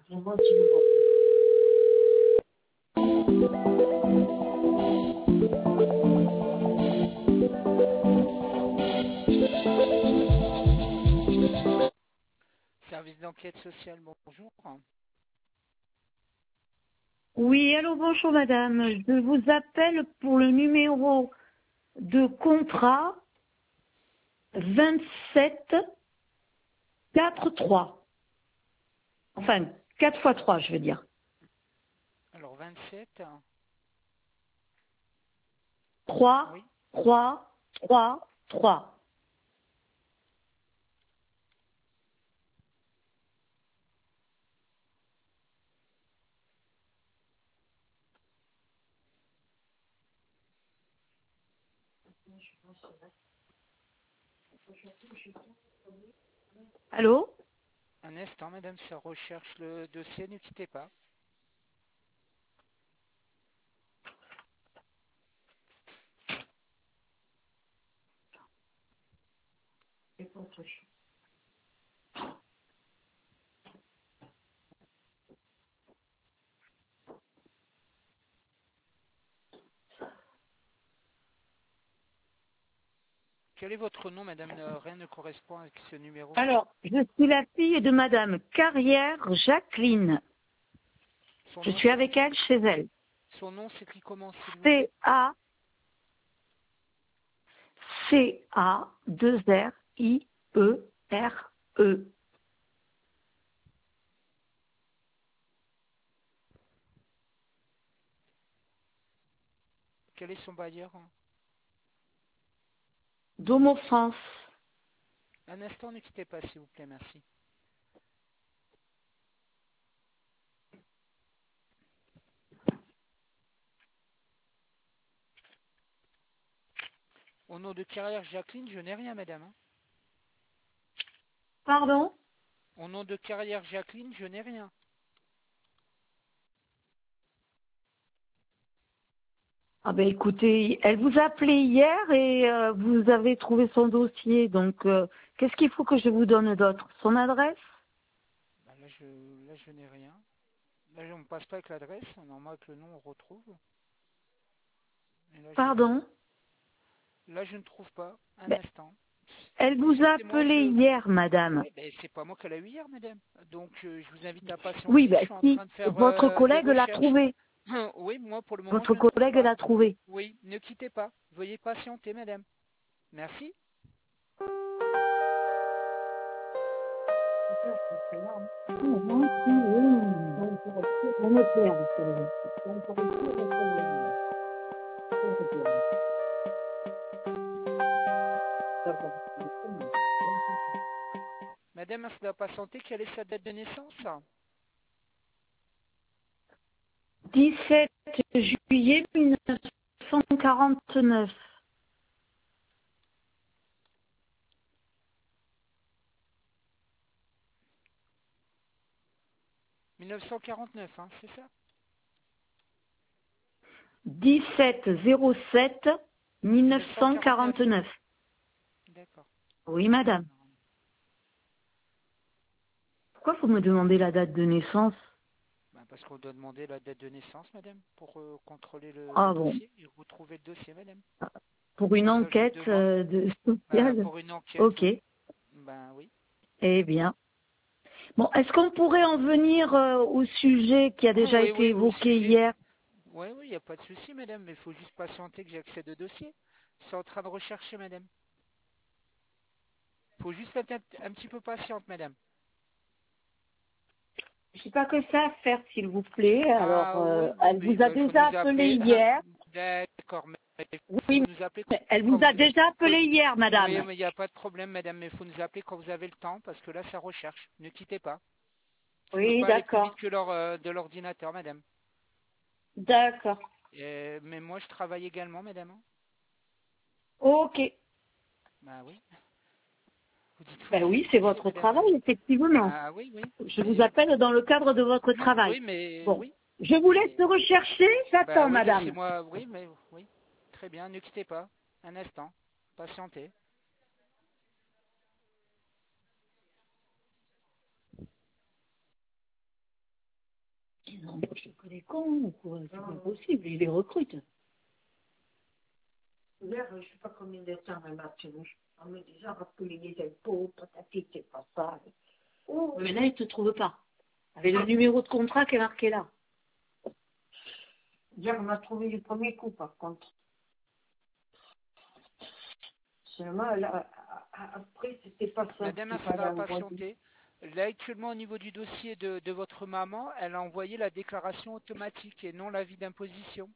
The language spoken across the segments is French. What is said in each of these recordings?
Service d'enquête sociale, bonjour. Oui, allô, bonjour madame. Je vous appelle pour le numéro de contrat 2743. Enfin, 4 fois 3, je veux dire. Alors 27, 3, oui. 3, 3, 3. Allô? Un instant, madame, ça recherche le dossier, ne quittez pas. Quel est votre nom, madame? Rien ne correspond avec ce numéro. Alors, je suis la fille de madame Carrière Jacqueline. Je suis avec elle, chez elle. Son nom s'écrit comment, s'il vous plaît? C-A-2-R-I-E-R-E. Quel est son bailleur? Domofrance. Un instant, ne quittez pas, s'il vous plaît, merci. Au nom de Carrière Jacqueline, je n'ai rien, madame. Pardon? Au nom de Carrière Jacqueline, je n'ai rien. Ah ben écoutez, elle vous a appelé hier et vous avez trouvé son dossier. Donc, qu'est-ce qu'il faut que je vous donne d'autre? Son adresse? Là, je n'ai rien. Là, on ne passe pas avec l'adresse. Normalement, avec le nom, on retrouve. Et là, j'ai rien. Pardon? Là, je ne trouve pas. Un Ben, instant. elle vous a Excusez-moi, appelé hier, madame. ouais, ben, c'est pas moi qu'elle a eu hier, madame. Donc, je vous invite à Oui, patienter. Je ben suis en si, train de faire votre des collègue l'a recherches. trouvé. Oui, moi, pour le moment, Votre je ne trouve collègue pas. l'a trouvé. Oui, ne quittez pas. Veuillez patienter, madame. Merci. Madame, merci de patienter. Quelle est sa date de naissance? 17 juillet 1949. 1949, hein, c'est ça? 17-07 1949. D'accord. Oui, madame. Pourquoi vous me demandez la date de naissance? Ben, parce qu'on doit demander la date de naissance, madame, pour contrôler le Ah bon, dossier et retrouver le dossier, madame. pour C'est une pour ça que je vous enquête demande. sociale? Pour une enquête, Ok, oui. Ben oui. eh bien. Bon, est-ce qu'on pourrait en venir au sujet qui a déjà Oui, été oui, au évoqué sujet. hier? Oui, oui, il n'y a pas de souci, madame, mais il faut juste patienter que j'accède au dossier. C'est en train de rechercher, madame. Il faut juste être un petit peu patiente, madame. Je n'ai pas que ça à faire, s'il vous plaît. Alors, Ah oui, oui, elle mais vous a il faut déjà nous appelé appeler. hier. D'accord, mais il Oui, faut nous appeler mais elle quand vous a vous... déjà appelé hier, Oui, madame. mais il n'y a pas de problème, madame, mais il faut nous appeler quand vous avez le temps, parce que là, ça recherche. Ne quittez pas. Je peux Oui, pas aller plus vite d'accord. que de l'ordinateur, madame. D'accord. Mais moi, je travaille également, madame. Ok. Bah oui. Vous dites oui, Ben c'est oui, c'est compliqué, votre madame. travail, effectivement. Ah oui, oui. Je vous Mais appelle dans le cadre de votre travail. oui, mais Bon, oui. je vous laisse Mais rechercher. bah J'attends, oui, madame. laissez-moi. Oui, mais oui. Très bien, ne quittez pas. Un instant. Patientez. embaucher que des cons, quoi. C'est pas possible, ils les recrutent. Hier, je ne sais pas combien de temps elle m'a tenu, en me disant rappeler les impôts, patati, c'est pas ça. Oh, mais là, il ne te trouve pas. Avec le numéro de contrat qui est marqué là. Hier, on m'a trouvé le premier coup, par contre. Seulement, là, après, c'était pas ça. Madame, il faudra patienter. Là, actuellement, au niveau du dossier de votre maman, elle a envoyé la déclaration automatique et non l'avis d'imposition.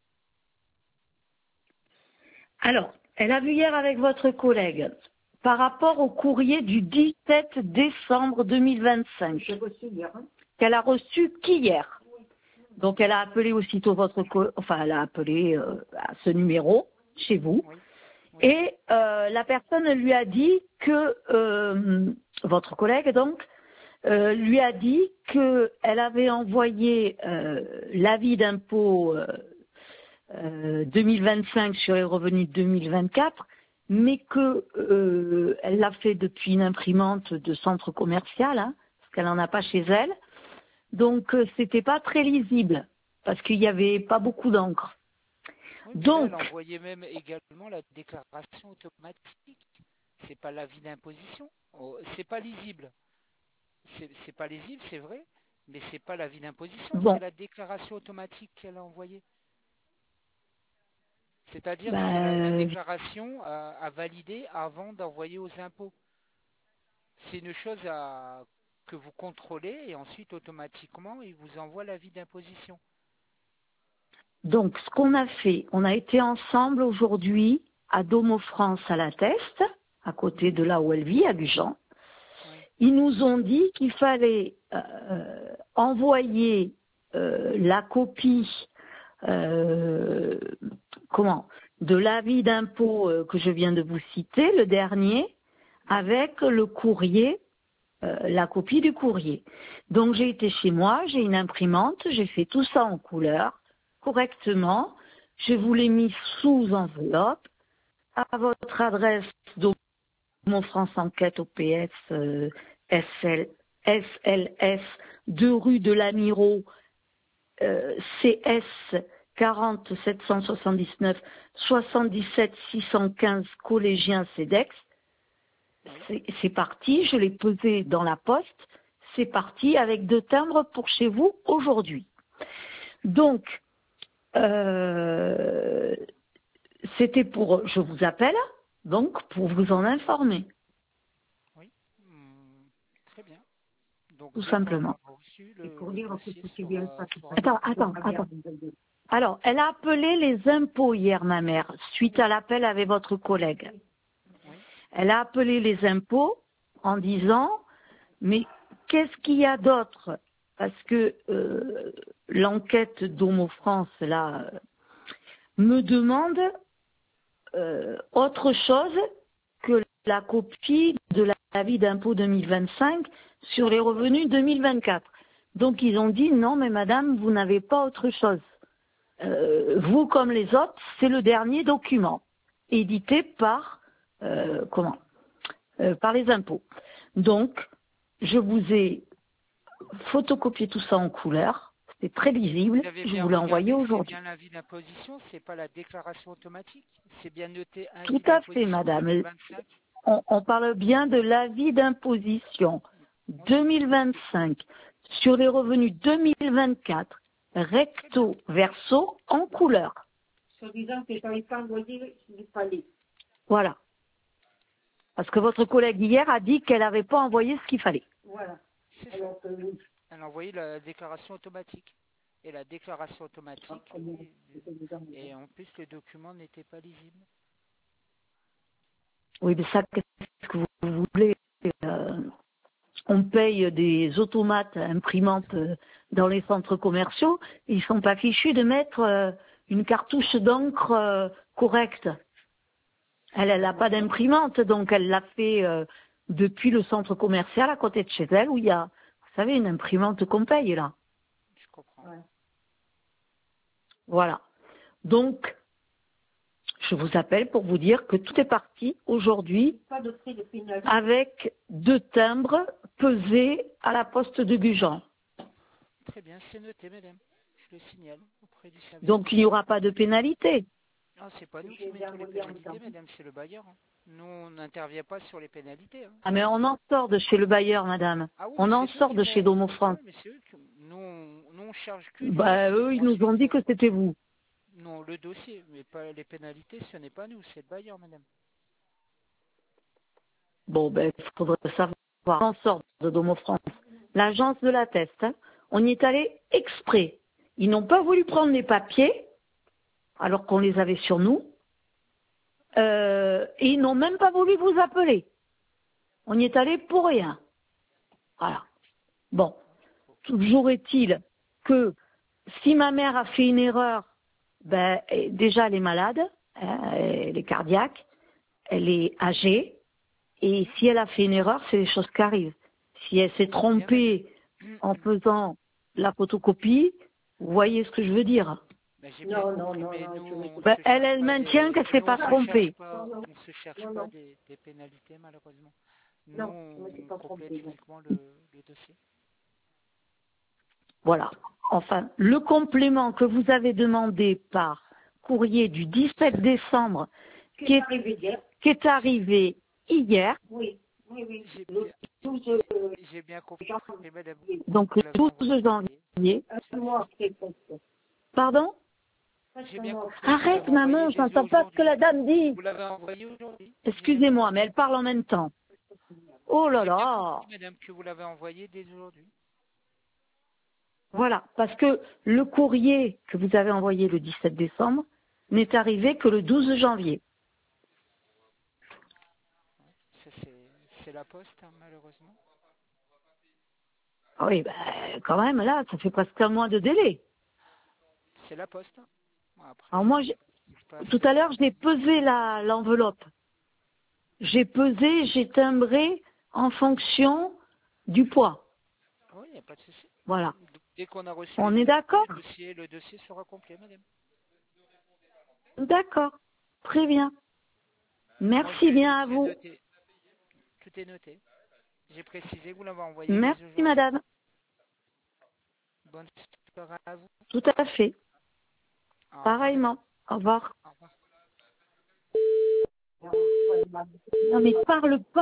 Alors, elle a vu hier avec votre collègue, par rapport au courrier du 17 décembre 2025, qu'elle a reçu qu'hier. Donc, elle a appelé aussitôt votre collègue, enfin, elle a appelé à ce numéro, chez vous, Oui. et la personne lui a dit que, votre collègue donc, lui a dit qu'elle avait envoyé l'avis d'impôt 2025 sur les revenus de 2024, mais que elle l'a fait depuis une imprimante de centre commercial, hein, parce qu'elle n'en a pas chez elle. Donc c'était pas très lisible, parce qu'il n'y avait pas beaucoup d'encre. Oui, Donc, là, elle envoyait même également la déclaration automatique. C'est pas l'avis d'imposition. Oh, c'est pas lisible. C'est pas lisible, c'est vrai, mais c'est pas l'avis d'imposition, c'est bon, la déclaration automatique qu'elle a envoyée. C'est-à-dire que c'est la ben, déclaration à valider avant d'envoyer aux impôts. C'est une chose que vous contrôlez et ensuite automatiquement il vous envoie l'avis d'imposition. donc ce qu'on a fait, on a été ensemble aujourd'hui à Domo France à la Teste, à côté de là où elle vit, à Gujan. Oui. Ils nous ont dit qu'il fallait envoyer la copie de l'avis d'impôt que je viens de vous citer, le dernier, avec le courrier, la copie du courrier. Donc j'ai été chez moi, j'ai une imprimante, j'ai fait tout ça en couleur, correctement. Je vous l'ai mis sous enveloppe à votre adresse Mon France Enquête OPS SLS 2 rue de l'Amiraux CS 40 779 77 615 collégien CEDEX. C'est parti, je l'ai pesé dans la poste, c'est parti avec 2 timbres pour chez vous aujourd'hui. Donc, c'était pour, je vous appelle, donc pour vous en informer. Oui, très bien. Donc Tout dès qu'on simplement. aura reçu, le dossier sera Attends. Alors, elle a appelé les impôts hier, ma mère, suite à l'appel avec votre collègue. Oui. Elle a appelé les impôts en disant, mais qu'est-ce qu'il y a d'autre? Parce que l'enquête d'Homo France, là, me demande autre chose que la copie de l'avis d'impôt 2025 sur les revenus 2024. Donc ils ont dit non mais madame, vous n'avez pas autre chose. Vous comme les autres, c'est le dernier document édité par par les impôts. Donc je vous ai photocopié tout ça en couleur, c'est très visible, Vous avez je bien vous l'ai envoyé regardé, c'est aujourd'hui. bien l'avis d'imposition, c'est pas la déclaration automatique, c'est bien noté Tout avis à fait d'imposition madame. 2025. On parle bien de l'avis d'imposition Oui. 2025 sur les revenus 2024, recto verso en couleur. Sur disant que je n'avais pas envoyé ce qu'il fallait. Voilà. Parce que votre collègue hier a dit qu'elle n'avait pas envoyé ce qu'il fallait. Voilà. C'est ça. Elle a envoyé la déclaration automatique. Et la déclaration automatique, oui, et en plus le document n'était pas lisible. Oui, mais ça, qu'est-ce que vous voulez on paye des automates imprimantes dans les centres commerciaux, ils ne sont pas fichus de mettre une cartouche d'encre correcte. Elle n'a pas d'imprimante, donc elle l'a fait depuis le centre commercial à côté de chez elle, où il y a, vous savez, une imprimante qu'on paye là. Je comprends. Ouais. Voilà. Donc, je vous appelle pour vous dire que tout est parti aujourd'hui avec 2 timbres pesés à la poste de Gujan. très bien, c'est noté, madame. Je le signale auprès du service. Donc il n'y aura pas de pénalité. Non, c'est pas nous qui mettons les pénalités, madame, c'est le bailleur. Nous, on n'intervient pas sur les pénalités. Ah mais on en sort de chez le bailleur, madame. Ah oui, On mais en c'est eux sort qui de chez Domo France. mais c'est eux qui... Nous, on charge que Bah eux, ils nous ont dit que c'était vous. Non, le dossier, mais pas les pénalités, ce n'est pas nous, c'est le bailleur, madame. Bon, ben, il faudrait savoir. On sort de Domo France. L'agence de la Teste, hein. On y est allé exprès. Ils n'ont pas voulu prendre les papiers, alors qu'on les avait sur nous. Et ils n'ont même pas voulu vous appeler. On y est allé pour rien. Voilà. Bon. Toujours est-il que si ma mère a fait une erreur, ben, déjà elle est malade, elle est cardiaque, elle est âgée, et si elle a fait une erreur, c'est des choses qui arrivent. Si elle s'est trompée en faisant la photocopie, vous voyez ce que je veux dire. Non. Ben, elle maintient qu'elle ne s'est pas trompée. On ne se cherche pas des pénalités, malheureusement. Nous, on complète uniquement le dossier. Voilà. Enfin, le complément que vous avez demandé par courrier du 17 décembre, qui est arrivé hier, J'ai bien compris, madame. donc le 12 janvier. Pardon? Arrête, maman, je n'entends pas ce que la dame dit. Vous l'avez envoyé aujourd'hui? Excusez-moi, mais elle parle en même temps. Oh là là! Madame, que vous l'avez envoyé dès aujourd'hui. Voilà, parce que le courrier que vous avez envoyé le 17 décembre n'est arrivé que le 12 janvier. C'est la poste, hein, malheureusement. Oui, ben, quand même, là, ça fait presque un mois de délai. C'est la poste. Hein. Bon, après, alors moi, tout à l'heure, j'ai pesé l'enveloppe. J'ai pesé, j'ai timbré en fonction du poids. Oui, il n'y a pas de souci. Voilà. Dès qu'on a reçu on est d'accord? Le dossier sera complet, madame. D'accord. Très bien. Merci bien à vous. Tout est noté. J'ai précisé, vous l'avez envoyé. Merci, madame. Bonne soirée à vous. Tout à fait. Pareillement. Au revoir. Au revoir. Non, mais parle pas.